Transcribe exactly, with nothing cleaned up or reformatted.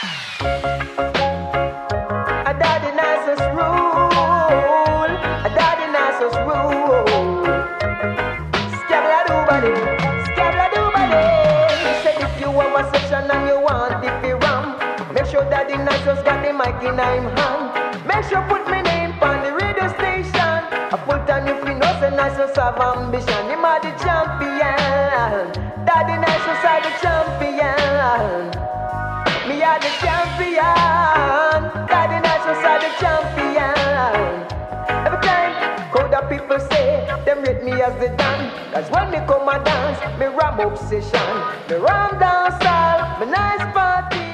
A daddy nicest rule. A daddy nicest rule. Scabla do body. Scabla do body. He said if you have a session and you want it be ram, make sure daddy nicest got the mic in him hand. Make sure put me name on the radio station. A full time if you know say nicest have ambition. Him are the champion. Daddy nicest are the champion. Me are the champion. Daddy Nations are the champion. Every time, Coda people say, them rate me as the Dan. Cause when me come a dance, me ram obsession. Me ram dance all, me nice party.